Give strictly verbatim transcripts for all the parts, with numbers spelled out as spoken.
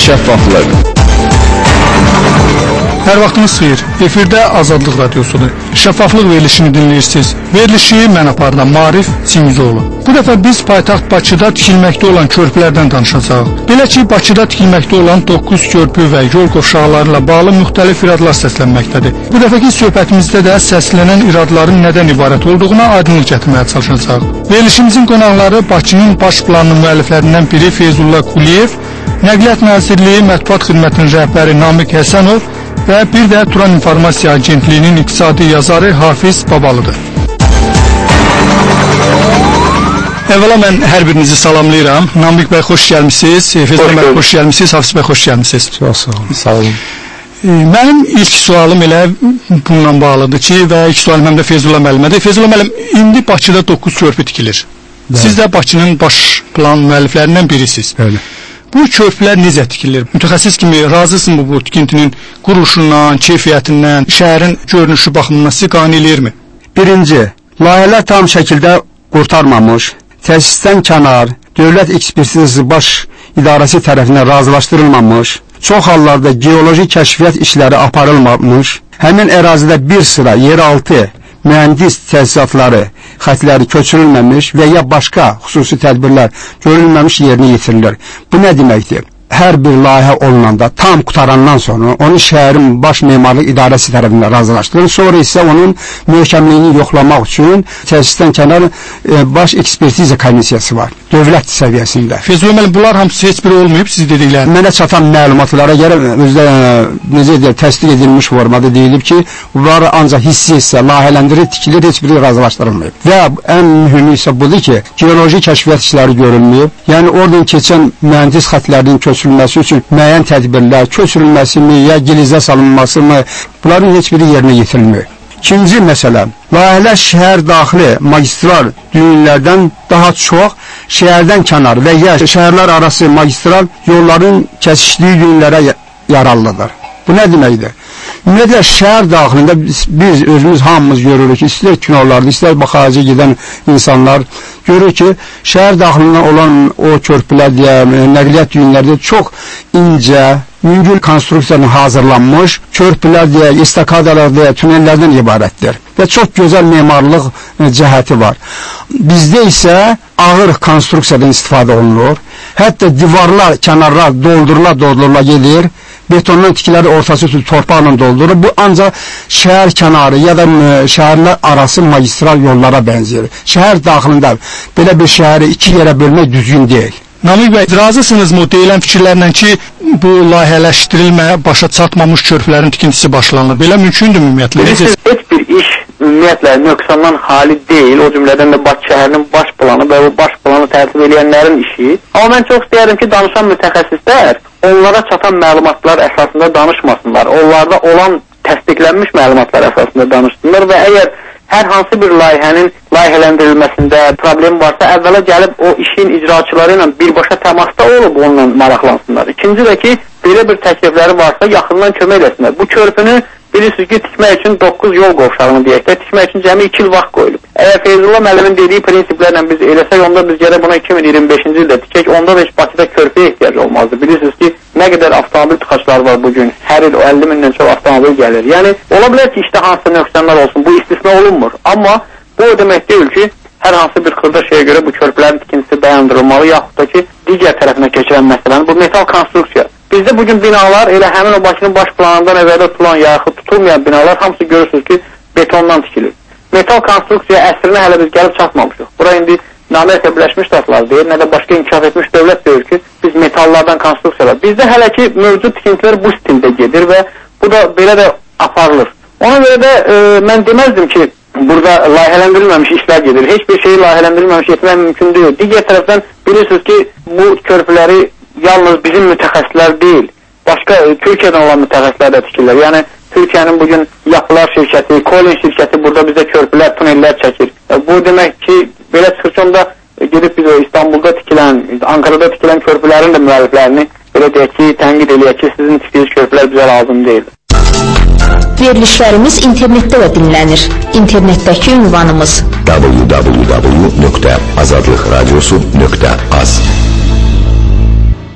şəffaflıq. Hər vaxtınız xeyir. Efirdə Azadlıq Radiosudur. Şəffaflıq verilişini dinləyirsiniz. Verilişi mən aparıram, Marif Cimizoğlu. Bu dəfə biz paytaxt Bakıda tikilməkdə olan körpülərdən danışacağıq. Belə ki, Bakıda tikilməkdə olan doqquz körpü və yol qovşaqları ilə bağlı müxtəlif iradlar səslənməkdədir. Bu dəfəki söhbətimizdə də səslənən iradların nədən ibarət olduğuna aydınlıq gətirməyə çalışacağıq. Verilişimizin qonaqları Bakının baş planının müəlliflərindən biri Feyzullah Quliyev, Nəqliyyat Nazirliyi Mətbuat Xidmətinin rəhbəri Namiq Həsənov və bir də Turan İnformasiya Agentliyinin iqtisadi yazarı Hafiz Babalıdır. Əvvəla mən hər birinizi salamlayıram. Namiq bəy, xoş gəlmisiniz. Feyzullah bəy, xoş gəlmisiniz. Hafiz bəy, xoş gəlmisiniz. Çox sağ olun. Sağ olun. Mənim ilk sualım elə bununla bağlıdır ki, və ilk sualım həm də Feyzullah müəllimədir. Feyzullah müəllim, indi Bakıda doqquz körpü tikilir. Siz də Bakının baş plan müəlliflərindən birisiniz. Bəli. Bu körpülər necə tikilir? Mütəxəssis kimi razısınızmı bu tikintinin quruluşundan, keyfiyyətindən, şəhərin görünüşü baxımından sizi qane eləyirmi? Birinci, layihələr tam şəkildə qurtarmamış, təsisdən kənar, dövlət ekspertizası baş idarəsi tərəfindən razılaşdırılmamış, çox hallarda geoloji kəşfiyyat işləri aparılmamış, həmin ərazidə bir sıra yeraltı mühəndis təsisatları, xətləri köçürülməmiş və ya başqa xüsusi tədbirlər görülməmiş yerinə yetirilir. Bu nə deməkdir? Hər bir layihə olunanda, tam qutarandan sonra onu şəhərin baş memarlıq idarəsi tərəfindən razılaşdırılır. Sonra isə onun möhkəmliyini yoxlamaq üçün təsisdən kənar e, baş ekspertiza komissiyası var, dövlət səviyyəsində. Feyzullah müəllim, bunlar hamısı heç biri olmayıb siz dedikləriniz. Mənə çatan məlumatlara görə özdə necə deyir, təsdiq edilmiş formada deyilib ki, bunlar ancaq hissi hissə layihələndirir, tikilir, heç biri razılaşdırılmayıb. Və ən mühümü isə budur ki, geoloji kəşfiyyat işləri görülməyib. Yəni oradan keçən mühəndis xətlərinin köçürülməsi üçün müəyyən tədbirlər, köçürülməsi mi, ya gilizə salınması mı, bunların heç biri yerinə yetirilmir. İkinci məsələ, layihələr şəhər daxili magistral düyünlərdən daha çox şəhərdən kənar və ya şəhərlər arası magistral yolların kəsişdiyi düyünlərə yararlıdır. Bu nə deməkdir? Ümumiyyətlə, şəhər daxilində biz, biz özümüz hamımız görürük ki, istər kinolarda, istər baxaca gedən insanlar görür ki, şəhər daxilində olan o körpülər deyə, nəqliyyat düyünlərdə çox incə, yüngül konstruksiyanın hazırlanmış körpülər deyə, estakadalar deyə, tünellərdən ibarətdir və çox gözəl memarlıq cəhəti var. Bizdə isə ağır konstruksiyadan istifadə olunur, hətta divarlar, kənarlar doldurula doldurula gedir, betondan tikiləri ortası torpaqla doldurur. Bu ancaq şəhər kənarı ya da şəhərlər arası magistral yollara bənzəyir. Şəhər daxilində belə bir şəhəri iki yerə bölmək düzgün deyil. Namiq bəy, razısınızmı o deyilən fikirlərlə ki, bu layihələşdirilmə başa çatmamış körpülərin tikintisi başlanır? Belə mümkündür ümumiyyətlə? Heç bir iş ümumiyyətlə nöqsandan xali deyil, o cümlədən də Bakı şəhərinin baş planı və o baş planı tərtib edənlərin işi. Amma mən çox istəyərdim ki, danışan mütəxəssislər onlara çatan məlumatlar əsasında danışmasınlar. Onlarda olan təsdiqlənmiş məlumatlar əsasında danışsınlar və əgər hər hansı bir layihənin layihələndirilməsində problem varsa, əvvəla gəlib o işin icraçıları ilə birbaşa təmasda olub onunla maraqlansınlar. İkinci də ki, belə bir təklifləri varsa, yaxından kömək eləsinlər. Bu körpünü bilirsiniz ki, tikmək üçün doqquz yol qovşağını deyək də, tikmək üçün cəmi iki il vaxt qoyulub. Əgər Feyzullah müəllimin dediyi prinsiplərlə biz eləsək, onda biz gərək buna iki min iyirmi beşinci ildə tikək, onda da heç Bakıda körpüyə ehtiyac olmazdı. Bilirsiniz ki, nə qədər avtomobil tıxacları var bugün, hər il əlli mindən çox avtomobil gəlir. Yəni, ola bilər ki, işdə hansı nöqsanlar olsun, bu istisna olunmur. Amma bu o demək deyil ki, hər hansı bir xırda şeyə görə bu körpülərin tikintisi dayandırılmalı, yaxud da ki, digər tərəfinə keçirən məsələn, bu metal konstruksiya. Bizdə bugün binalar, elə həmin o Bakının baş planında nəzərdə tutulan, yaxud tutulmayan binalar hamısı görürsünüz ki, betondan tikilir. Metal konstruksiya əsrinə hələ biz gəlib çatmamışıq. Bura indi nə Amerika Birləşmiş Ştatları deyir, nə də başqa inkişaf etmiş dövlət deyir ki, biz metallardan konstruksiyalar. Bizdə hələ ki, mövcud tikintilər bu stildə gedir və bu da belə də aparılır. Ona görə də e, mən deməzdim ki, burada layihələndirilməmiş işlər gedir. Heç bir şeyi layihələndirilməmiş etmək mümkün deyil. Digər tərəfdən bilirsiniz ki, bu körpüləri yalnız bizim mütəxəssislər deyil, başqa e, Türkiyədən olan mütəxəssislər də tikirlər. Yəni, Türkiyənin bugün yapılar şirkəti, Kolin şirkəti burada bizə körpülər, tunellər çəkir. E, bu demək ki, belə çıxır ki, onda e, gedib biz o İstanbulda tikilən, Ankara'da tikilən körpülərin də müəlliflərini belə deyək ki, tənqid eləyək ki, sizin tikdiyiniz körpülər bizə lazım deyil. Verilişlərimiz internetdə də dinlənir. İnternetdəki ünvanımız w w w nöqtə azadlıq radiosu nöqtə az. Bir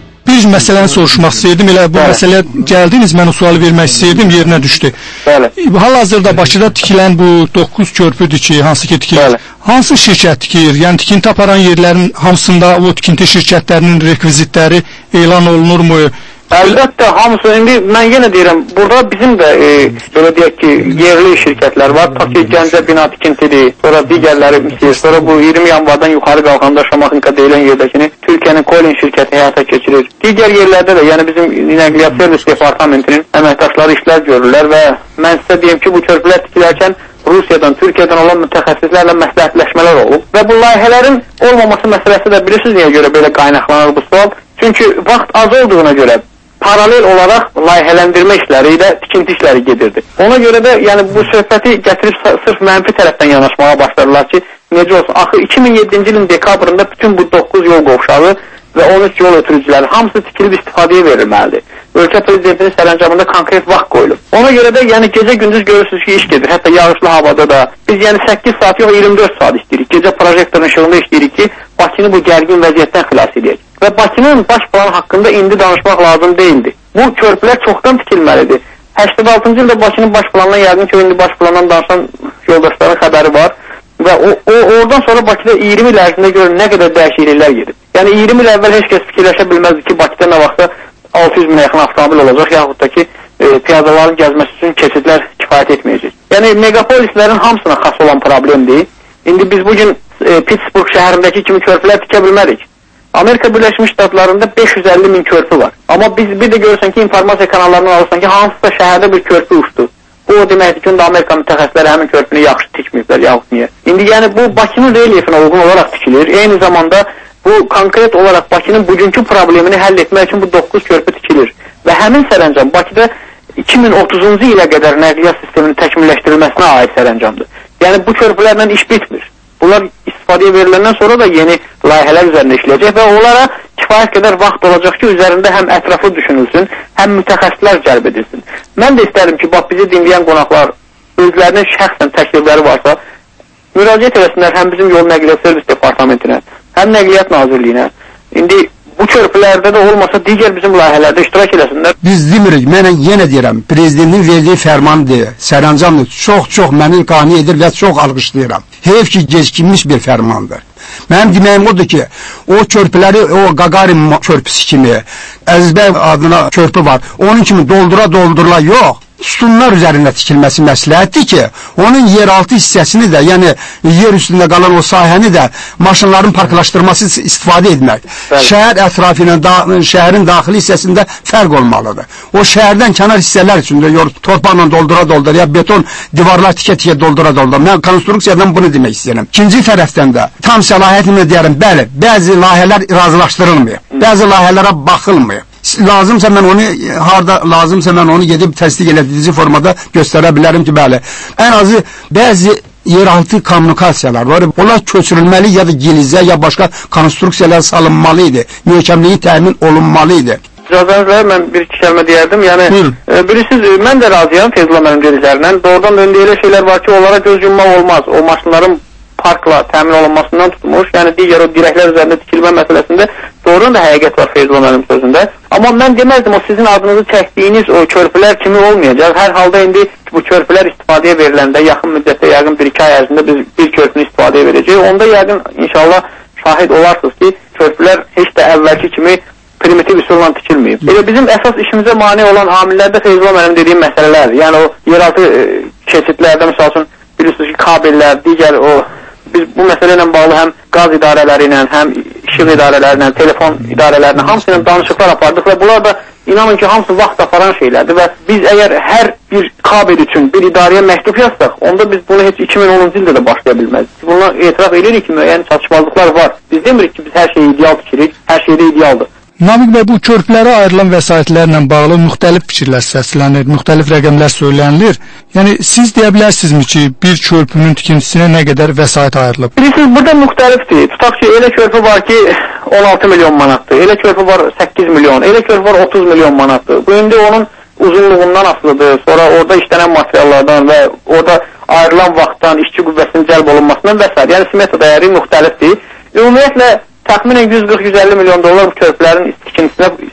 bir məsələni soruşmaq istəyirdim. Elə bu məsələyə gəldiniz, mən o sualı vermək istəyirdim, yerinə düşdü. Bəli. Hal-hazırda Bakıda tikilən bu doqquz körpüdür ki, hansı ki tikilir? Bəli. Hansı şirkət tikir? Yəni tikinti aparan yerlərin hamısında o tikinti şirkətlərinin rekvizitləri elan olunurmu? Əlbəttə, hamısı, indi mən yenə deyirəm, burada bizim də, e, belə deyək ki, yerli şirkətlər var, ta ki, Gəncə bina tikintidir, sonra digərləri misir, sonra bu iyirmi yanvardan yuxarı qalxanda Şamaxınka deyilən yerdəkini Türkiyənin Kolin şirkəti həyata keçirir. Digər yerlərdə də, yəni bizim nəqliyyat servis departamentinin əməkdaşları işlər görürlər və mən sizə deyim ki, bu körpülər tikilərkən Rusiyadan, Türkiyədən olan mütəxəssislərlə məsləhətləşmələr olub və bu layihələrin olmaması məsələsi də bilirsiniz niyə görə belə qaynaqlanır bu sual? Çünki vaxt az olduğuna görə paralel olaraq layihələndirmə işləri ilə tikinti işləri gedirdi. Ona görə də yəni bu söhbəti gətirib sırf mənfi tərəfdən yanaşmağa başladılar ki, necə olsun? Axı iki min yeddinci ilin dekabrında bütün bu doqquz yol qovşağı və on üç yol ötürücüləri hamısı tikilib istifadəyə verilməlidir. Ölkə prezidentinin sərəncamında konkret vaxt qoyulub. Ona görə də yəni gecə-gündüz görürsünüz ki, iş gedir. Hətta yağışlı havada da biz yəni səkkiz saat yox iyirmi dörd saat işləyirik. Gecə projektorun işığında işləyirik ki, Bakını bu gərgin vəziyyətdən xilas edək. Və Bakının baş planı haqqında indi danışmaq lazım deyildi. Bu körpülər çoxdan tikilməlidir. səksən altıncı ildə Bakının baş planından yəqin ki, indi baş planından danışan yoldaşların xəbəri var. Və o, o oradan sonra Bakıda iyirmi il ərzində görün nə qədər dəyişikliklər gedib. Yəni iyirmi il əvvəl heç kəs fikirləşə bilməzdi ki, Bakıda nə vaxtda altı yüz minə yaxın avtomobil olacaq, yaxud da ki, e, piyadaların gəzməsi üçün keçidlər kifayət etməyəcək. Yəni megapolislərin hamısına xas olan problemdir. İndi biz bugün e, Pittsburgh şəhərindəki kimi körpülər tikə bilmədik. Amerika Birləşmiş Ştatlarında beş yüz əlli min körpü var. Amma biz bir də görürsən ki, informasiya kanallarından alırsan ki, hansısa şəhərdə bir körpü uçdu. Bu o deməkdir ki, Amerika mütəxəssisləri həmin körpünü yaxşı tikməyiblər, yaxud niyə? İndi yəni bu Bakının relyefinə uyğun olaraq tikilir. Eyni zamanda bu konkret olaraq Bakının bugünkü problemini həll etmək üçün bu doqquz körpü tikilir. Və həmin sərəncam Bakıda iki min otuzuncu ilə qədər nəqliyyat sisteminin təkmilləşdirilməsinə aid sərəncamdır. Yəni bu körpülərlə iş bitmir. Bunlar istifadəyə veriləndən sonra da yeni layihələr üzərində işləyəcək və onlara kifayət qədər vaxt olacaq ki, üzərində həm ətraflı düşünülsün, həm mütəxəssislər cəlb edilsin. Mən də istərdim ki, bax bizi dinləyən qonaqlar özlərinin şəxsən təklifləri varsa, müraciət eləsinlər həm bizim yol nəqliyyat servis departamentinə, həm Nəqliyyat Nazirliyinə. İndi bu körpülərdə də olmasa digər bizim layihələrdə iştirak eləsinlər. Biz demirik, mənə yenə deyirəm, prezidentin verdiyi fərmandır, sərəncamdır, çox-çox məni qane edir və çox alqışlayıram. Heyf ki, gecikmiş bir fərmandır. Mənim deməyim odur ki, o körpüləri, o Qaqarin körpüsü kimi, Əzizbəy adına körpü var, onun kimi doldura-doldurla yox. Sütunlar üzərində tikilməsi məsləhətdir ki, onun yeraltı hissəsini də, yəni yer üstündə qalan o sahəni də maşınların parklaşdırması istifadə etmək. Bəli. Şəhər ətrafı ilə da, şəhərin daxili hissəsində fərq olmalıdır. O şəhərdən kənar hissələr üçün də torpaqla doldura-doldura, ya beton divarlar tikə-tikə doldura-doldura. Mən konstruksiyadan bunu demək istəyirəm. İkinci tərəfdən də tam səlahiyyətlə deyərəm, bəli, bəzi layihələr razılaşdırılmıyor, bəzi layihələrə baxılmıyor. Lazımsa mən onu, harda lazımsa mən onu gedib təsdiq edici formada göstərə bilərəm ki, bəli. Ən azı bəzi yeraltı kommunikasiyalar var. Onlar köçürülməli ya da gilizə ya başqa konstruksiyalar salınmalı idi. Möhkəmliyi təmin olunmalı idi. İcazənizlə mən bir iki kəlmə deyərdim. Yəni, e, bilirsiniz, mən də razıyam Feyzullah mənim dediklərindən. Doğrudan da elə şeylər var ki, onlara göz yummaq olmaz. O maşınların parkla təmin olunmasından tutmuş, yəni digər o dirəklər üzərində tikilmə məsələsində doğrudan da həqiqət var Feyzullah mənim sözündə. Amma mən deməzdim, o sizin adınızı çəkdiyiniz o körpülər kimi olmayacaq. Hər halda indi bu körpülər istifadəyə veriləndə yaxın müddətdə, yəqin bir iki ay ərzində biz bir körpünü istifadəyə verəcəyik. Onda yəqin inşallah şahid olarsınız ki, körpülər heç də əvvəlki kimi primitiv üsulla tikilməyib. Elə bizim əsas işimizə mane olan amillərdə Feyzullah mənim dediyim məsələlər, yəni o yeraltı e, keçidlərdə, misal üçün bilirsiniz ki, kabellər, digər o biz bu məsələ ilə bağlı həm qaz idarələri ilə, həm işıq idarələri ilə, telefon idarələri ilə hamısı ilə danışıqlar apardıq və bunlar da inanın ki, hamısı vaxt aparan şeylərdir və biz əgər hər bir kabel üçün bir idarəyə məktub yazsaq, onda biz bunu heç iki min onuncu ildə də başlaya bilməzdik. Bununla etiraf edirik ki, müəyyən çatışmazlıqlar var. Biz demirik ki, biz hər şeyi ideal tikirik, hər şeydə idealdır. Namiq bəy, bu körpülərə ayrılan vəsaitlərlə bağlı müxtəlif fikirlər səslənir, müxtəlif rəqəmlər söylənilir. Yəni, siz deyə bilərsinizmi ki, bir körpünün tikintisinə nə qədər vəsait ayrılıb? Bilirsiniz, burada müxtəlifdir. Tutaq ki, elə körpü var ki, on altı milyon manatdır, elə körpü var səkkiz milyon, elə körpü var otuz milyon manatdır. Bu, indi onun uzunluğundan asılıdır, sonra orada işlənən materiallardan və orada ayrılan vaxtdan, işçi qüvvəsinin cəlb olunmasından və s. Yəni, simmetra dəyəri müxtəlifdir. Ümumiyyətlə, təxminən yüz qırx yüz əlli milyon dollar bu körpülərin tikintisinə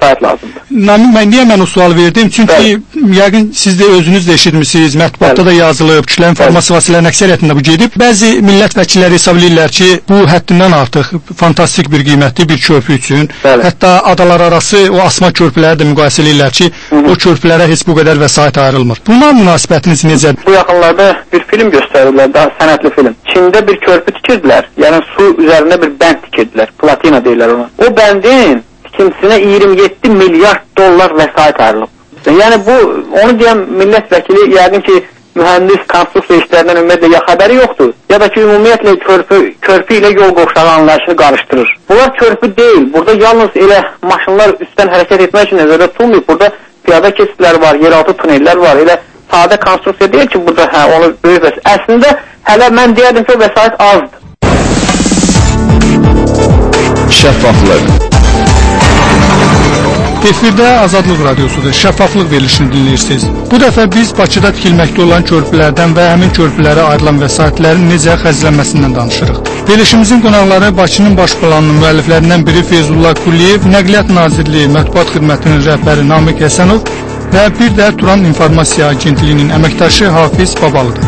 vəsait lazımdır. Namin bəy, niyə mən o sual verdim? Çünki Bəli. yəqin siz də özünüz də eşitmişsiniz, mətbuatda Bəli. da yazılıb, kütləvi informasiya vasitələrinin əksəriyyətində bu gedib. Bəzi millət vəkilləri hesab edirlər ki, bu həddindən artıq fantastik bir qiymətli bir körpü üçün. Bəli. Hətta adalar arası o asma körpüləri də müqayisə edirlər ki, Hı -hı. o körpülərə heç bu qədər vəsait ayrılmır. Buna münasibətiniz necədir? Bu yaxınlarda bir film göstərirlər, daha sənətli film. Çində bir körpü tikirdilər, yəni su üzərində bir bənd tikirdilər, platina deyirlər ona. O bəndin tikintisinə iyirmi yeddi milyard dollar vəsait ayrılıb. Yəni bu, onu deyən millət vəkili yəqin ki, mühəndis, konstruksiya işlərindən ümumiyyətlə ya xəbəri yoxdur, ya da ki, ümumiyyətlə körpü, körpü ilə yol qovşağı anlayışını qarışdırır. Bunlar körpü deyil, burada yalnız elə maşınlar üstdən hərəkət etmək üçün nəzərdə tutulmayıb, burada piyada keçidlər var, yeraltı tunellər var, elə sadə konstruksiya deyil ki, burada hə, onu böyük vəsait. Əslində, hələ mən deyərdim ki, vəsait azdır. Şəffaflıq. Efirdə Azadlıq Radiosudur. Şəffaflıq verilişini dinləyirsiniz. Bu dəfə biz Bakıda tikilməkdə olan körpülərdən və həmin körpülərə ayrılan vəsaitlərin necə xərclənməsindən danışırıq. Verilişimizin qonaqları Bakının baş planının müəlliflərindən biri Feyzullah Quliyev, Nəqliyyat Nazirliyi Mətbuat Xidmətinin rəhbəri Namiq Həsənov və bir də Turan İnformasiya Agentliyinin əməkdaşı Hafiz Babalıdır.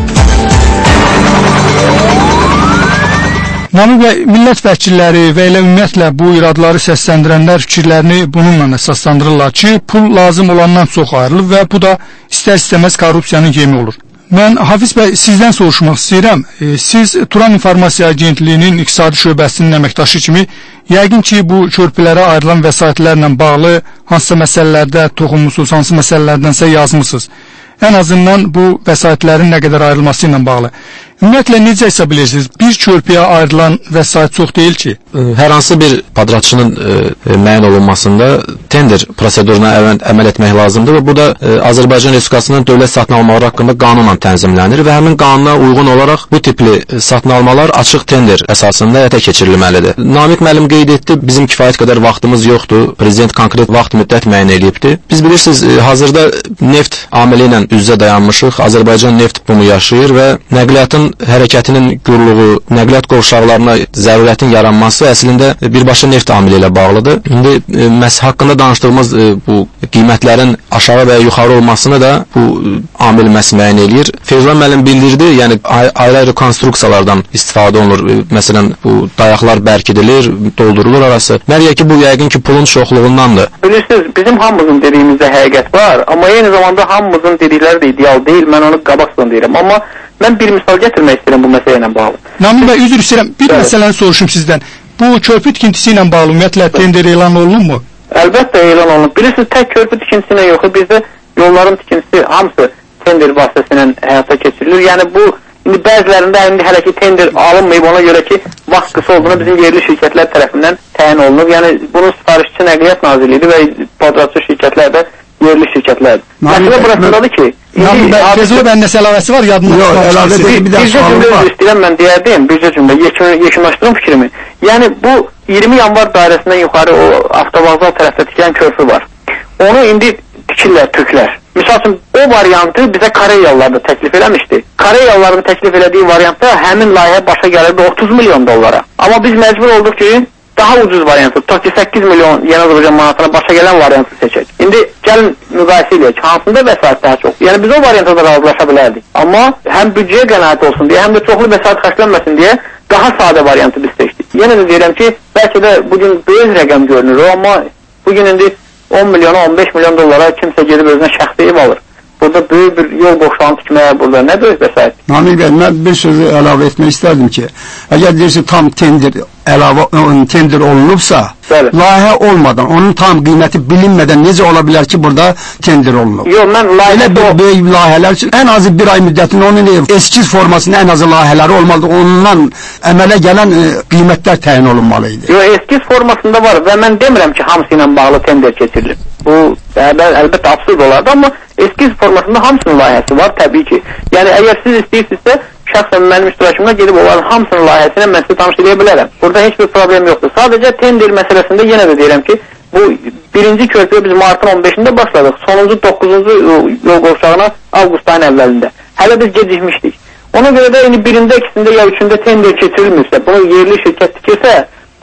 Namiq bəy, millət vəkilləri və elə ümumiyyətlə bu iradları səsləndirənlər fikirlərini bununla əsaslandırırlar ki, pul lazım olandan çox ayrılıb və bu da istər-istəməz korrupsiyanın yemi olur. Mən Hafiz bəy sizdən soruşmaq istəyirəm. E, siz Turan İnformasiya Agentliyinin iqtisadi şöbəsinin əməkdaşı kimi yəqin ki, bu körpülərə ayrılan vəsaitlərlə bağlı hansısa məsələlərdə toxunmusunuz, hansı məsələlərdənsə yazmısınız. Ən azından bu vəsaitlərin nə qədər ayrılması ilə bağlı. Ümumiyyətlə, necə hesab edirsiniz? Bir körpüyə ayrılan vəsait çox deyil ki. Hər hansı bir padratçının e, müəyyən olunmasında tender proseduruna əməl, əməl etmək lazımdır və bu da e, Azərbaycan Respublikasının dövlət satın almaları haqqında qanunla tənzimlənir və həmin qanuna uyğun olaraq bu tipli satın almalar açıq tender əsasında həyata keçirilməlidir. Namiq müəllim qeyd etdi, bizim kifayət qədər vaxtımız yoxdur. Prezident konkret vaxt müddət müəyyən edibdir. Biz bilirsiniz, e, hazırda neft amili ilə üz-üzə dayanmışıq. Azərbaycan neft bumu yaşayır və nəqliyyatın hərəkətinin gürlüğü, nəqliyyat qovşaqlarına zərurətin yaranması əslində birbaşa neft amili ilə bağlıdır. İndi e, məhz haqqında danışdığımız e, bu qiymətlərin aşağı və yuxarı olmasını da bu e, amil məhz müəyyən eləyir. Feyzullah müəllim bildirdi, yəni ayrı-ayrı konstruksiyalardan istifadə olunur. E, məsələn, bu dayaqlar bərkidilir, doldurulur arası. Məgər ki, bu yəqin ki, pulun çoxluğundandır. Bilirsiniz, bizim hamımızın dediyimizdə həqiqət var, amma eyni zamanda hamımızın dedikləri də ideal deyil. Mən onu qabaqdan deyirəm, amma mən bir misal gətirmək istəyirəm bu məsələ ilə bağlı. Namin bəy, üzr istəyirəm. Bir evet. məsələni soruşum sizdən. Bu körpü tikintisi ilə bağlı ümumiyyətlə tender elan olunmu? Əlbəttə elan olunub. Bilirsiniz, tək körpü tikintisi ilə yox, bizdə yolların tikintisi hamısı tender vasitəsilə həyata keçirilir. Yəni bu indi bəzilərində indi hələ ki tender alınmayıb, ona görə ki vaxt qısa olduğunu bizim yerli şirkətlər tərəfindən təyin olunub. Yəni bunun sifarişçi Nəqliyyat Nazirliyidir və padratçı şirkətlər də yerli şirkətlərdir. Məsələ burasındadır ki, Feyzullah bəyin nəsə əlavəsi var, yadımda yox, əlavə deyil, bir bircə cümlə istəyirəm mən deyərdim, bircə cümlə, yekunlaşdırım fikrimi. Yəni bu iyirmi yanvar dairəsindən yuxarı o avtovağzal tərəfdə tikilən körpü var. Onu indi tikirlər, türklər. Misal üçün, o variantı bizə Koreyyalılar da təklif eləmişdi. Koreyyalıların təklif elədiyi variantda həmin layihə başa gəlirdi otuz milyon dollara. Amma biz məcbur olduq ki, daha ucuz variantı, tutaq ki səkkiz milyon Yeni Azərbaycan manatına başa gələn variantı seçək. İndi gəlin müqayisə eləyək, hansında vəsait daha çox. Yəni biz o variantda da razılaşa bilərdik. Amma həm büdcəyə qənaət olsun deyə, həm də çoxlu vəsait xərclənməsin deyə daha sadə variantı biz seçdik. Yenə də deyirəm ki, bəlkə də bugün böyük rəqəm görünür o, amma bugün indi on milyona, on beş milyon dollara kimsə gedib özünə şəxsi ev alır. Burada böyük bir yol boşluğunu tikməyə burada nə böyük vəsait? Namil bəy, mən bir sözü əlavə etmək istərdim ki, əgər deyirsə tam tender əlavə tender olunubsa, bəli, layihə olmadan, onun tam qiyməti bilinmədən necə ola bilər ki, burada tender olunub? Yox, mən layihə elə böyük layihələr üçün ən azı bir ay müddətində onun eskiz formasının ən azı layihələri olmalıdır. Ondan əmələ gələn e, qiymətlər təyin olunmalıydı. Yox, eskiz formasında var və mən demirəm ki, hamısı ilə bağlı tender keçirilir. Bu əlbəttə absurd olardı, amma eskiz formasında hamısının layihəsi var təbii ki. Yəni əgər siz istəyirsinizsə, şəxsən mənim iştirakımda gedib onların hamısının layihəsini mən sizə tanış edə bilərəm. Burada heç bir problem yoxdur. Sadəcə tender məsələsində yenə də deyirəm ki, bu birinci körpüyə biz martın on beşində başladıq. Sonuncu doqquzuncu yol qovşağına avqust ayının əvvəlində. Hələ biz gecikmişdik. Ona görə də indi birində, ikisində ya üçündə tender keçirilmirsə, bunu yerli şirkət tikirsə,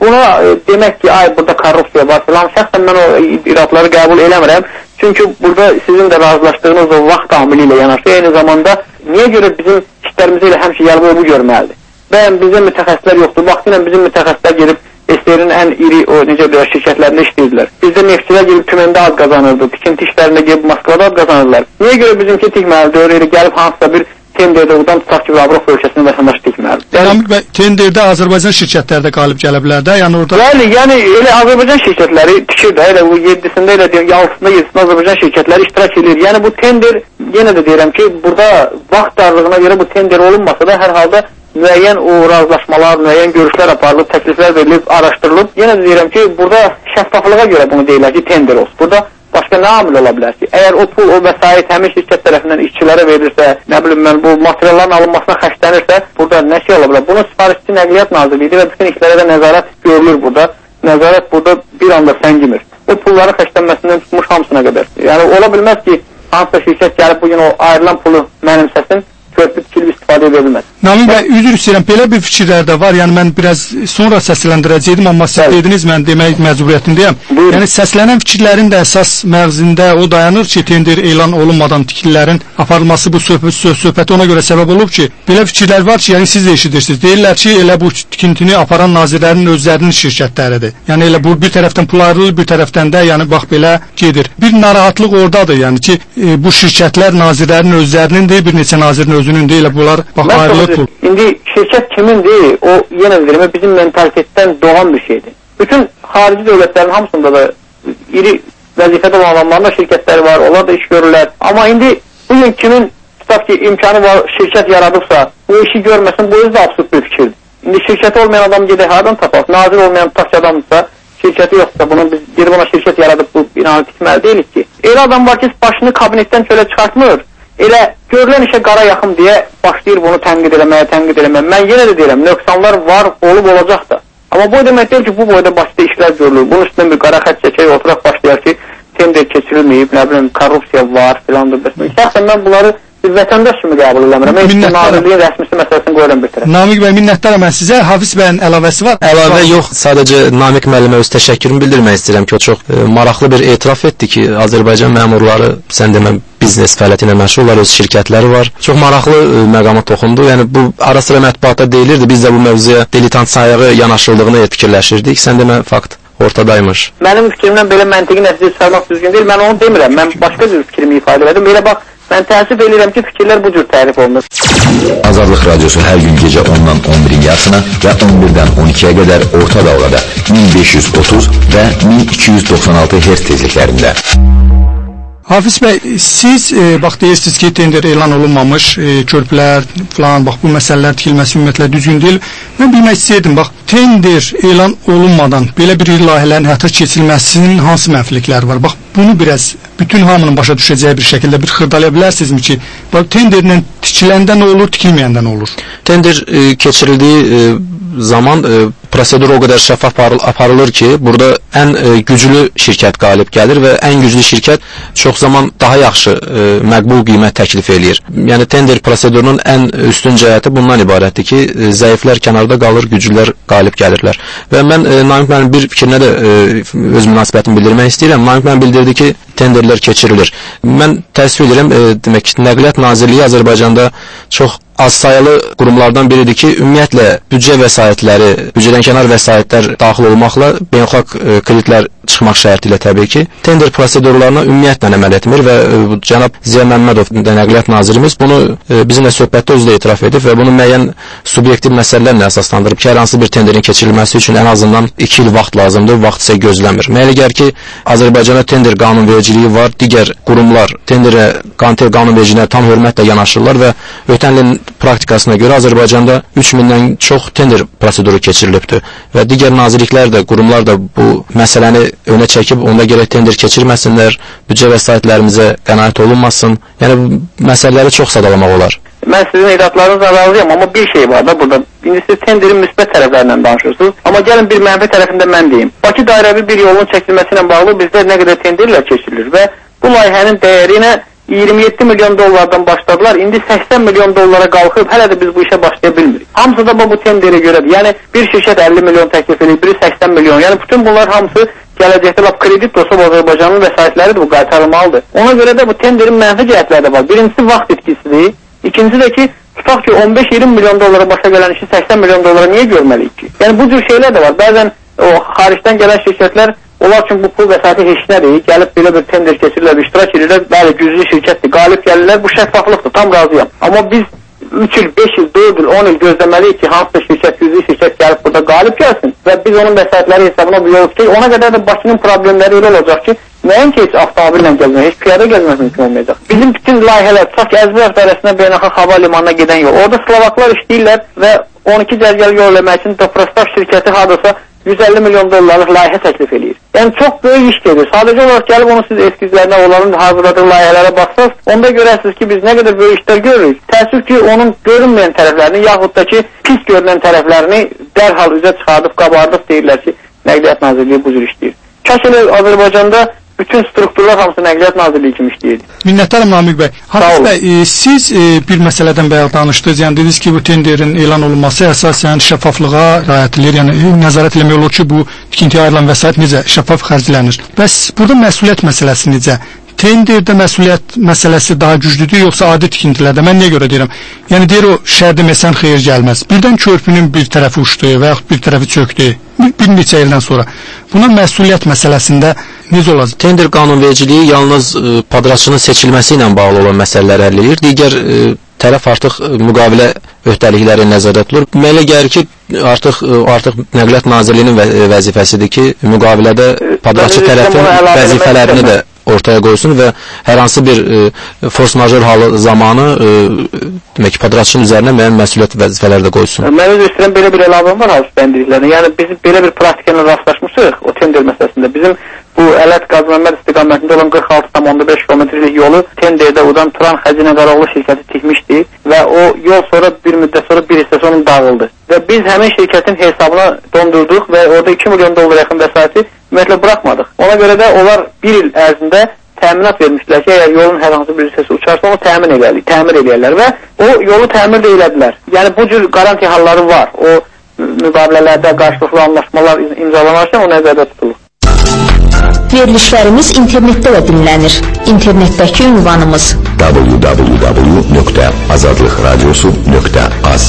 buna e, demək ki, ay burada korrupsiya var filan, şəxsən mən o iradları qəbul eləmirəm. Çünki burada sizin də razılaşdığınız o vaxt tahmili ilə yanaşı, eyni zamanda niyə görə bizim işlərimizi ilə həmişə yargı görməlidir? Bəyən bizim mütəxəssislər yoxdur. Vaxtı ilə bizim mütəxəssislər gelib S S R-in ən iri o necə deyək şirkətlərində işləyirlər. Bizdə neftçilər gelib Tüməndə ad qazanırdı, tikinti işlərində gelib Moskvada ad qazanırlar. Niyə görə bizimki tikməlidir? Öyle gəlib hansısa bir tenderdə oradan tutaq ki, Avropa ölkəsinin vətəndaşı tikməlidir. Yəni və tenderdə Azərbaycan şirkətləri də qalib gələ bilər də, yəni orada. Bəli, yəni elə Azərbaycan şirkətləri tikir də, elə bu yedisində elə deyək, altısında yedisində Azərbaycan şirkətləri iştirak edir. Yəni bu tender, yenə də deyirəm ki, burada vaxt darlığına görə bu tender olunmasa da hər halda müəyyən o razılaşmalar, müəyyən görüşlər aparılıb, təkliflər verilib, araşdırılıb. Yenə də deyirəm ki, burada şəffaflığa görə bunu deyirlər ki, tender olsun. Burada başqa nə amil ola bilər ki? Əgər o pul, o vəsait həmin şirkət tərəfindən işçilərə verilirsə, nə bilim mən bu materialların alınmasına xərclənirsə, burada nə şey ola bilər? Bunun sifarişçi Nəqliyyat Nazirliyi və bütün işlərə də nəzarət görülür burada. Nəzarət burada bir anda səngimir. O pulların xərclənməsindən tutmuş hamısına qədər. Yəni ola bilməz ki, hansısa şirkət gəlib bugün o ayrılan pulu mənimsəsin, körpü tikilib istifadə edə bilməz. Namin bəy, üzr istəyirəm, belə bir fikirlər də var. Yəni mən biraz sonra səsləndirəcəydim, amma siz dediniz, mən demək məcburiyyətindəyəm. Yəni səslənən fikirlərin də əsas məğzində o dayanır ki, tender elan olunmadan tikililərin aparılması bu söhbət, söhbəti ona görə səbəb olub ki, belə fikirlər var ki, yəni siz də eşidirsiniz. Deyirlər ki, elə bu tikintini aparan nazirlərin özlərinin şirkətləridir. Yəni elə bu bir tərəfdən pul ayrılır, bir tərəfdən də yəni bax belə gedir. Bir narahatlıq oradadır, yəni ki, e, bu şirkətlər nazirlərin özlərinindir, bir neçə nazirin özünün deyil, bunlar bax ayrılır. İndi şirkət kimindir? O yenə deyirəm, bizim mentalitetdən doğan bir şeydir. Bütün xarici dövlətlərin hamısında da iri vəzifədə olan adamların da şirkətləri var, onlar da iş görürlər. Amma indi bugün kimin tutaq ki, imkanı var, şirkət yaradıbsa, bu işi görməsin, bu özü də absurd bir fikirdir. İndi şirkəti olmayan adam gedək hardan tapaq? Nazir olmayan tutaq ki, adamdırsa, şirkəti yoxsa, bunu biz gedib ona şirkət yaradıb bu binanı tikməli deyilik ki. Elə adam var ki, başını kabinetdən çölə çıxartmır. Elə görülən işə qara yaxın deyə başlayır bunu tənqid eləməyə, tənqid eləməyə. Mən yenə də deyirəm, nöqsanlar var, olub olacaq da. Amma bu demək deyil ki, bu boyda başda işlər görülür. Bunun üstündən bir qara xət çəkək, oturaq başlayar ki, tender keçirilməyib, nə bilim, korrupsiya var, filandır. Şəxsən mən bunları bir vətəndaş kimi qəbul eləmirəm. Mən nazirliyin rəsmisi məsələsini qoyuram bir tərəf. Namiq bəy, minnətdaram mən sizə. Hafiz bəyin əlavəsi var. Əlavə yox, sadəcə Namiq müəllimə öz təşəkkürümü bildirmək istəyirəm ki, o çox e, maraqlı bir etiraf etdi ki, Azərbaycan məmurları, sən demə, biznes fəaliyyəti ilə məşğullar, öz şirkətləri var. Çox maraqlı e, məqama toxundu. Yəni bu ara sıra mətbuatda deyilirdi. Biz də bu mövzuya diletant sayağı yanaşıldığını fikirləşirdik. Sən demə, fakt ortadaymış. Mənim fikrimdən belə məntiqi nəticə çıxarmaq düzgün deyil. Mən onu demirəm. Mən başqa cür fikrimi ifadə edirəm. Belə bax, mən təəssüf edirəm ki, fikirlər bu cür tərif olunur. Azadlıq Radiosu hər gün gecə ondan on birin yarısına və on birdən on ikiyə qədər orta dalğada min beş yüz otuz və min iki yüz doxsan altı hertz tezliklərində. Hafiz bəy, siz e, bax deyirsiniz ki, tender elan olunmamış, e, körpülər falan, bax bu məsələlər tikilməsi ümumiyyətlə düzgün deyil. Mən bilmək istəyirdim, bax tender elan olunmadan belə bir layihələrin həyata keçirilməsinin hansı mənfilikləri var? Bax bunu biraz bütün hamının başa düşəcəyi bir şəkildə bir xırdalaya bilərsinizmi ki, bax tenderlə tikiləndə nə olur, tikilməyəndə nə olur? Tender e, keçirildiyi e, zaman e, prosedur o qədər şəffaf aparılır ki, burada ən e, güclü şirkət qalib gəlir və ən güclü şirkət çox zaman daha yaxşı e, məqbul qiymət təklif eləyir. Yəni tender prosedurunun ən üstün cəhəti bundan ibarətdir ki, e, zəiflər kənarda qalır, güclülər qalib gəlirlər. Və mən e, Namiq müəllim bir fikrinə də e, öz münasibətimi bildirmək istəyirəm. Namiq müəllim bildirdi ki, tenderlər keçirilir. Mən təəssüf edirəm, e, demək, Nəqliyyat Nazirliyi Azərbaycanda çox az sayılı qurumlardan biridir ki, ümumiyyətlə büdcə vəsaitləri, büdcədən kənar vəsaitlər daxil olmaqla beynəlxalq e, kreditlər çıxmaq şərti ilə təbii ki, tender prosedurlarına ümumiyyətlə əməl etmir və e, cənab Ziya Məmmədov Nəqliyyat Nazirimiz bunu e, bizimlə söhbətdə özü də etiraf edib və bunu müəyyən subyektiv məsələlərlə əsaslandırıb ki, hər hansı bir tenderin keçirilməsi üçün ən azından iki il vaxt lazımdır, vaxt isə gözləmir. Mənə gəlir ki, Azərbaycanda tender qanunvericiliyi var, digər qurumlar tenderə, qanunvericiliyinə tam hörmətlə yanaşırlar və ötən ilin praktikasına görə Azərbaycanda üç mindən çox tender proseduru keçirilibdir və digər nazirliklər də, qurumlar da bu məsələni önə çəkib, onda gərək tender keçirməsinlər, büdcə vəsaitlərimizə qənaət olunmasın. Yəni bu məsələləri çox sadalamaq olar. Mən sizin iradlarınızla razıyam, amma bir şey var da burada. İndi siz tenderin müsbət tərəflərindən danışırsınız. Amma gəlin bir mənfi tərəfində mən deyim. Bakı dairəvi bir yolun çəkilməsi ilə bağlı bizdə nə qədər tenderlər keçirilir və bu layihənin dəyərinə iyirmi yeddi milyon dollardan başladılar. İndi səksən milyon dollara qalxıb hələ də biz bu işə başlaya bilmirik. Hamısı da bu tenderə görədir. Yəni bir şirkət əlli milyon təklif edir, biri səksən milyon. Yəni bütün bunlar hamısı gələcəkdə lap kredit olsa Azərbaycanın vəsaitləridir, bu qaytarılmalıdır. Ona görə də bu tenderin mənfi cəhətləri də var. Birincisi vaxt itkisidir. İkincisi də ki, tutaq ki on beş iyirmi milyon dollara başa gələn işi səksən milyon dollara niyə görməliyik ki? Yəni bu cür şeylər də var. Bəzən o xaricdən gələn şirkətlər, onlar üçün bu pul vəsaiti heç nədir. Gəlib belə bir tender keçirirlər, iştirak edirlər. Bəli, güclü şirkətdir, qalib gəlirlər. Bu şəffaflıqdır, tam razıyam. Amma biz üç il, beş il, dörd il, on il gözləməliyik ki, hansısa şirkət, güclü şirkət gəlib burada qalib gəlsin və biz onun vəsaitləri hesabına bu yol tutayıq. Ona qədər də Bakının problemləri elə olacaq ki, nəyin ki, heç avtomobillə gəzmək, heç piyada gəzmək mümkün olmayacaq. Bizim bütün layihələr, tutaq ki, Əzbər dairəsinə beynəlxalq hava limanına gedən yol. Orada Slovaklar işləyirlər və on iki cərgəli yol eləmək üçün Doprostav şirkəti hardasa yüz əlli milyon dollarlıq layihə təklif edir. Yəni çox böyük iş gedir. Sadəcə olaraq gəlib onu siz eskizlərinə, onların hazırladığı layihələrə baxsaq, onda görərsiniz ki, biz nə qədər böyük işlər görürük. Təəssüf ki, onun görünməyən tərəflərini, yaxud da ki, pis görünən tərəflərini dərhal üzə çıxardıb, qabardıb deyirlər ki, Nəqliyyat Nazirliyi bu cür işləyir. Kaş elə Azərbaycanda bütün strukturlar hamısı Nəqliyyat Nazirliyi kimi işləyirdi. Minnətdaram Namiq bəy. Hafiz bəy, e, siz e, bir məsələdən bayaq danışdınız. Yəni dediniz ki, bu tenderin elan olunması əsasən şəffaflığa riayət edilir. Yəni e, nəzarət etmək olur ki, bu tikintiyə ayrılan vəsait necə şəffaf xərclənir. Bəs burada məsuliyyət məsələsi necə? Tenderdə məsuliyyət məsələsi daha güclüdür, yoxsa adi tikintilərdə? Mən niyə görə deyirəm? Yəni deyir o şəhərdə məsələn xeyir gəlməz. Birdən körpünün bir tərəfi uçdu və yaxud bir tərəfi çökdü. Bir, bir neçə ildən sonra. Buna məsuliyyət məsələsində necə olacaq? Tender qanunvericiliyi yalnız e, padratçının seçilməsi ilə bağlı olan məsələlər həll edir. Digər e, tərəf artıq e, müqavilə öhdəlikləri nəzərdə tutulur. Mənə gəlir ki, artıq e, artıq Nəqliyyat Nazirliyinin və vəzifəsidir ki, müqavilədə padratçı tərəfin vəzifələrini də ortaya qoysun və hər hansı bir e, force majeure halı zamanı e, demək ki, padratçının üzərinə müəyyən məsuliyyət vəzifələri də qoysun. Mən öz üstünə belə bir əlavəm var Hafiz bəyin dediklərinə. Yəni biz belə bir praktikayla rastlaşmışıq o tender məsələsində. Bizim bu Ələt Qazməmməd istiqamətində olan qırx altı tam onda beş kilometrlik yolu tenderdə udan Turan Xəzinə Qaraoğlu şirkəti tikmişdi və o yol sonra bir müddət sonra bir hissəsi onun dağıldı. Və biz həmin şirkətin hesabına dondurduq və orada iki milyon dollar yaxın vəsaiti ümumiyyətlə buraxmadıq. Ona görə də onlar bir il ərzində təminat vermişdilər ki, əgər yolun hər hansı bir hissəsi uçarsa onu təmin edərlər, təmir edərlər və o yolu təmir də elədilər. Yəni bu cür garantiya halları var. O müqavilələrdə qarşılıqlı anlaşmalar imzalanarkən o nəzərdə tutulur. Verilişlərimiz internetdə də dinlənir. İnternetdəki ünvanımız w w w nöqtə azadlıq radiosu nöqtə az.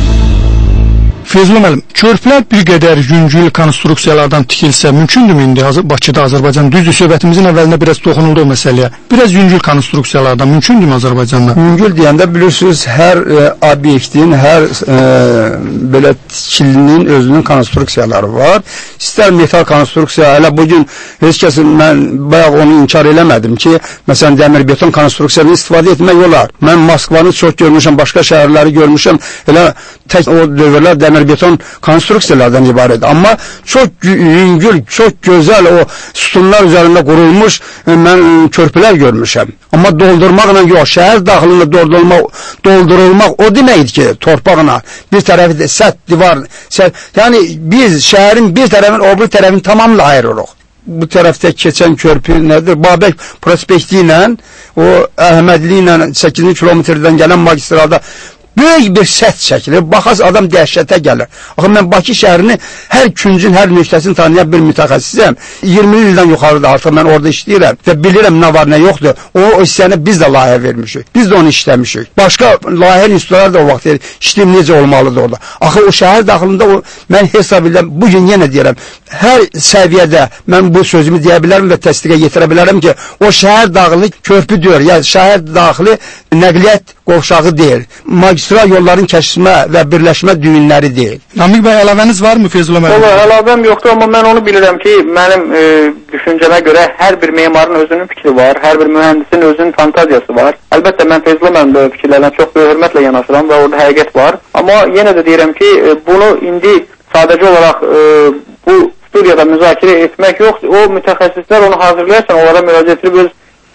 Feyzullah müəllim, körpülər bir qədər yüngül konstruksiyalardan tikilsə mümkündürmü indi Bakıda, Azərbaycan? Düzdür, söhbətimizin əvvəlində biraz toxunuldu o məsələyə. Biraz yüngül konstruksiyalardan mümkündürmü Azərbaycanda? Yüngül deyəndə bilirsiniz, hər e, obyektin, hər e, belə tikilinin özünün konstruksiyaları var. İstər metal konstruksiya, elə bugün heç kəsin, mən bayaq onu inkar eləmədim ki, məsələn, dəmir beton konstruksiyadan istifadə etmək olar. Mən Moskvanı çox görmüşəm, başqa şəhərləri görmüşəm, elə tək o dövrlər dəmir beton konstruksiyalardan ibarət. Amma çox yüngül, çox gözəl o sütunlar üzərində qurulmuş mən körpülər görmüşəm. Amma doldurmaqla yox, şəhər daxilində doldurulmaq, doldurulmaq o deməkdir ki, torpaqla bir tərəfi də səth, divar, səth, yəni biz şəhərin bir tərəfin, o bir tərəfini tamamla ayırırıq. Bu tərəfdə keçən körpü nədir? Babək prospekti ilə, o Əhmədli ilə səkkizinci kilometrdən gələn magistralda böyük bir səth çəkilir. Baxas adam dəhşətə gəlir. Axı mən Bakı şəhərini hər küncün, hər nöqtəsini tanıyan bir mütəxəssisəm. iyirmi ildən yuxarıda artıq mən orada işləyirəm və bilirəm nə var, nə yoxdur. O, o hissəni biz də layihə vermişik. Biz də onu işləmişik. Başqa layihə institutları da o vaxt işləyim necə olmalıdır orada. Axı o şəhər daxilində o, mən hesab edirəm, bugün yenə deyirəm, hər səviyyədə mən bu sözümü deyə bilərəm və təsdiqə yetirə bilərəm ki, o şəhər daxili körpü deyir, yəni şəhər daxili nəqliyyat qovşağı deyil. Magistral yolların kəşfmə və birləşmə düyünləri deyil. Namiq bəy, əlavəniz varmı Feyzullah müəllim? Valla əlavəm yoxdur, amma mən onu bilirəm ki, mənim e, düşüncəmə görə hər bir memarın özünün fikri var, hər bir mühəndisin özünün fantaziyası var. Əlbəttə mən Feyzullah müəllim fikirlərlə çox böyük hörmətlə yanaşıram və orada həqiqət var. Amma yenə də deyirəm ki, e, bunu indi sadəcə olaraq e, bu studiyada müzakirə etmək yoxdur. O mütəxəssislər onu hazırlayarkən onlara müraciət edib öz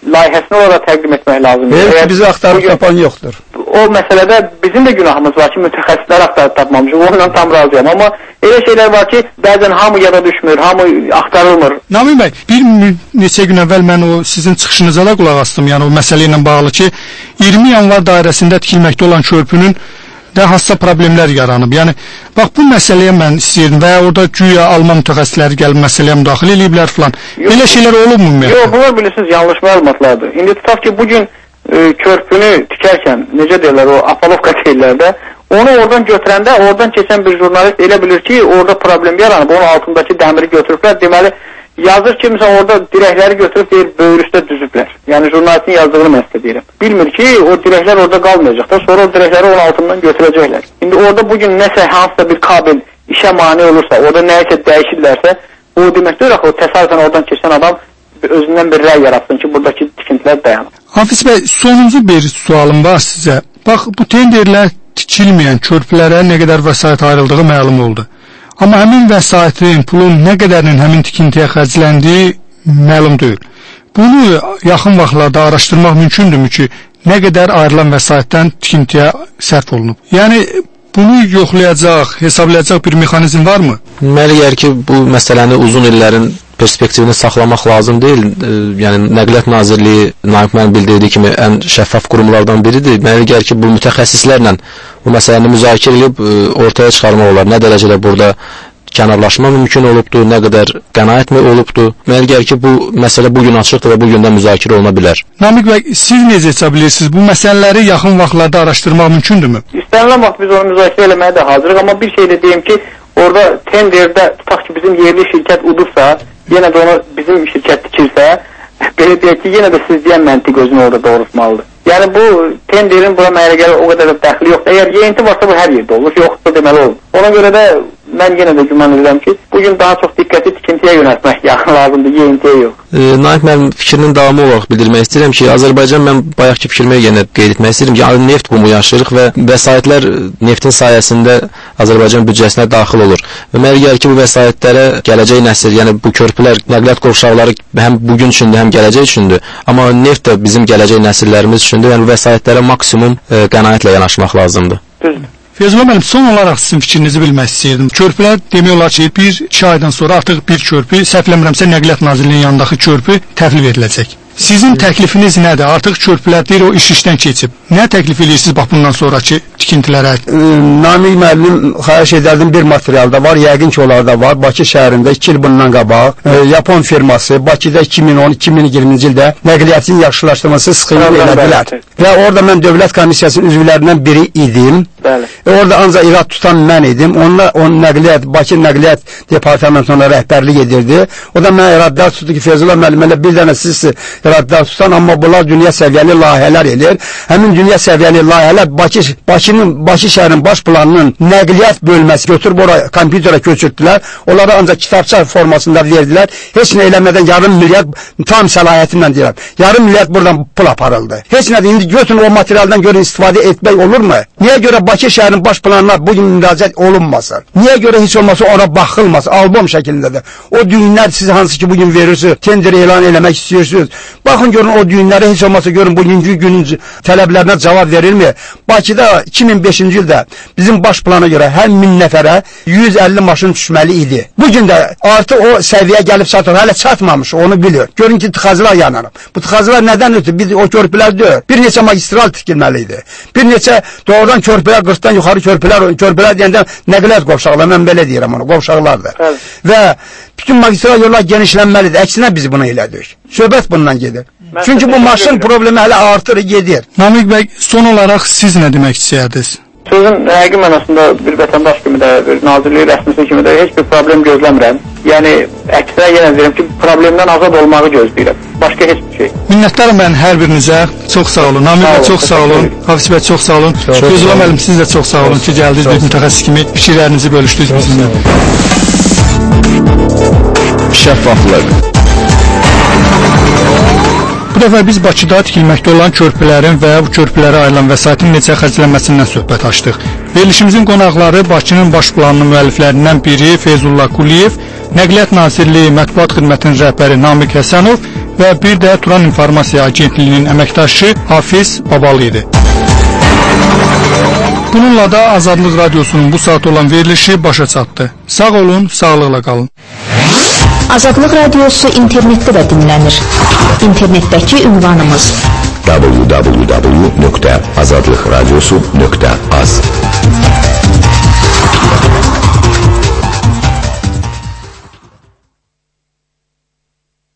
layihəsini orada təqdim etmək lazımdır. Eğer ki bizi axtarıb bugün, tapan yoxdur. O məsələdə bizim də günahımız var ki, mütəxəssisləri axtarıb tapmamışıq. Onunla tam razıyam. Amma elə şeylər var ki, bəzən hamı yada düşmür, hamı axtarılmır. Namiq bəy, bir neçə gün əvvəl mən o sizin çıxışınıza da qulaq asdım. Yəni o məsələ ilə bağlı ki, iyirmi yanvar dairəsində tikilməkdə olan körpünün də hansısa problemlər yaranıb. Yəni bax bu məsələyə mən istəyirdim və orada güya Alman mütəxəssisləri gəlib məsələyə müdaxilə ediblər filan. Belə şeylər olubmu ümumiyyətlə? Yox, bunlar bilirsiniz yanlış məlumatlardır. İndi tutaq ki, bu gün e, körpünü tikərkən, necə deyirlər, o apalovka deyirlər də, onu oradan götürəndə, oradan keçən bir jurnalist elə bilir ki, orada problem yaranıb, onun altındakı dəmiri götürüblər. Deməli, yazır ki, məsələn, orada dirəkləri götürüb deyir, böyür üstə düzüblər. Yəni jurnalistin yazdığını mən sizə deyirəm. Bilmir ki, o dirəklər orada qalmayacaq da, sonra o dirəkləri onun altından götürəcəklər. İndi orada bugün nəsə hansısa bir kabel işə mane olursa, orada nəyisə dəyişirlərsə, o demək deyir, o təsadüfən oradan keçən adam özündən bir rəy yaratsın ki, buradakı tikintilər dayanır. Hafiz bəy, sonuncu bir sualım var sizə. Bax, bu tenderlər tikilməyən körpülərə nə qədər vəsait ayrıldığı məlum oldu. Amma həmin vəsaitin, pulun nə qədərinin həmin tikintiyə xərcləndiyi məlum deyil. Bunu yaxın vaxtlarda araşdırmaq mümkündürmü ki, nə qədər ayrılan vəsaitdən tikintiyə sərf olunub? Yəni, bunu yoxlayacaq, hesablayacaq bir mexanizm varmı? Deməli, yəni ki, bu məsələni uzun illərin perspektivini saxlamaq lazım deyil. E, yəni Nəqliyyat Nazirliyi Namiq müəllim bildirdiyi kimi ən şəffaf qurumlardan biridir. Mənə gəlir ki, bu mütəxəssislərlə bu məsələni müzakirə edib e, ortaya çıxarmaq olar. Nə dərəcədə burada kənarlaşma mümkün olubdur, nə qədər qənaətmi olubdur. Mənə gəlir ki, bu məsələ bugün açıqdır və bugün də müzakirə oluna bilər. Namiq bəy, siz necə heça bilirsiniz? Bu məsələləri yaxın vaxtlarda araşdırmaq mümkündürmü? İstənilən vaxt biz onu müzakirə eləməyə də hazırıq, amma bir şey də deyim ki, orada tenderdə tutaq ki, bizim yerli şirkət udursa, yenə də onu bizim şirkət tikirsə, belə deyək ki, yenə də siz deyən məntiq özünü orada doğrultmalıdır. Yəni bu tenderin bura mənə gəlir o qədər də dəxli yoxdur. Əgər yeyinti varsa bu hər yerdə olur, yoxsa deməli olur. Ona görə də mən yenə də güman edirəm ki, bugün daha çox diqqəti tikintiyə yönəltmək yaxın lazımdır, yeyintiyə yox. E, Namiq müəllim fikrinin davamı olaraq bildirmək istəyirəm ki, Azərbaycan, mən bayaqki fikrimi yenə qeyd etmək istəyirəm ki, neft bumu yaşayırıq və vəsaitlər neftin sayəsində Azərbaycan büdcəsinə daxil olur. Və mənə gəlir ki, bu vəsaitlərə gələcək nəsil, yəni bu körpülər, nəqliyyat qovşaqları həm bugün üçündür, həm gələcək üçündür. Amma neft də bizim gələcək nəsillərimiz üçündür. Yəni bu vəsaitlərə maksimum e, qənaətlə yanaşmaq lazımdır. Düzdür. Feyzullah müəllim, son olaraq sizin fikrinizi bilmək istəyirdim. Körpülər demək olar ki, bir iki aydan sonra artıq bir körpü, səhv eləmirəmsə Nəqliyyat Nazirliyinin yanındakı körpü təklif ediləcək. Sizin təklifiniz nədir? Artıq körpülər deyir o iş işdən keçib. Nə təklif edirsiniz bax bundan sonraki tikintilərə? E, Namiq müəllim xahiş edərdim, bir materialda var, yəqin ki onlarda var. Bakı şəhərində iki il bundan qabaq e, Yapon firması Bakıda iki min on iki min iyirminci ildə nəqliyyatın yaxşılaşdırması sxemi elədilər. Və orada mən dövlət komissiyasının üzvlərindən biri idim. Bəli. E, orada ancaq irad tutan mən idim. Onunla on nəqliyyat, Bakı Nəqliyyat Departamentuna rəhbərlik edirdi. O da mənə iradlar tutdu ki, Feyzullah müəllim, elə bir dənə siz iradlar tutan, amma bunlar dünya səviyyəli layihələr edir. Həmin dünya səviyyəli layihələr Bakı, Bakının, Bakı şəhərinin baş planının nəqliyyat bölməsi götürüb oraya kompüterə köçürtdülər. Onlara ancaq kitabça formasında verdilər. Heç nə eləmədən yarım milyard, tam səlahiyyətimlə deyirəm, yarım milyard buradan pul aparıldı. Heç nə indi götürün o materialdan görün istifadə etmək olurmu? Niyə görə Bakı şəhərinin baş planına bugün müraciət olunmasın? Niyə görə heç olmasa ona baxılmasın? Albom şəklindədir. O düyünlər siz hansı ki bugün verirsiniz, tender elan eləmək istəyirsiniz. Baxın görün o düyünlərə heç olmasa görün bugünkü günün tələblərinə cavab verilmir. Bakıda iki min beşinci ildə bizim baş plana görə hər min nəfərə yüz əlli maşın düşməli idi. Bugün də artıq o səviyyə gəlib çatır, hələ çatmamış, onu bilir. Görün ki tıxacılar yanır. Bu tıxacılar nədən ötür? Biz o körpülər deyil. Bir neçə magistral tikilməli idi. Bir neçə doğrudan körpülər, qırxdan yuxarı körpülər, körpülər deyəndə nəqliyyat qovşaqlar, mən belə deyirəm onu, qovşaqlardır. Evet. Və bütün magistral yollar genişlənməlidir. Əksinə biz bunu elədik. Söhbət bundan gedir. Mən Çünki bu maşın problemi hələ artır, gedir. Namiq bəy, son olaraq siz nə demək istəyirdiniz? Sözün həqiqi mənasında bir vətəndaş kimi də, bir nazirlik rəsmisi kimi də heç bir problem gözləmirəm. Yəni, əksinə yenə deyirəm ki, problemdən azad olmağı gözləyirəm. Başqa heç bir şey. Minnətdaram mən hər birinizə. Çox sağ olun. Namiq bəy, çox sağ olun. Hafiz bəy, çox sağ olun. Feyzullah müəllim, siz də çox sağ olun ki, gəldiniz, bir mütəxəssis kimi fikirlərinizi bölüşdünüz bizimlə. Şəffaflıq. Bu dəfə biz Bakıda tikilməkdə olan körpülərin və bu körpülərə ayrılan vəsaitin necə xərclənməsindən söhbət açdıq. Verilişimizin qonaqları Bakının baş planının müəlliflərindən biri Feyzullah Quliyev, Nəqliyyat Nazirliyi Mətbuat Xidmətinin rəhbəri Namiq Həsənov və bir də Turan İnformasiya Agentliyinin əməkdaşı Hafiz Babalı idi. Bununla da Azadlıq Radiosunun bu saat olan verilişi başa çatdı. Sağ olun, sağlıqla qalın. Azadlıq Radiosu internetdə də dinlənir. İnternetdəki ünvanımız w w w nöqtə azadlıqradiosu nöqtə az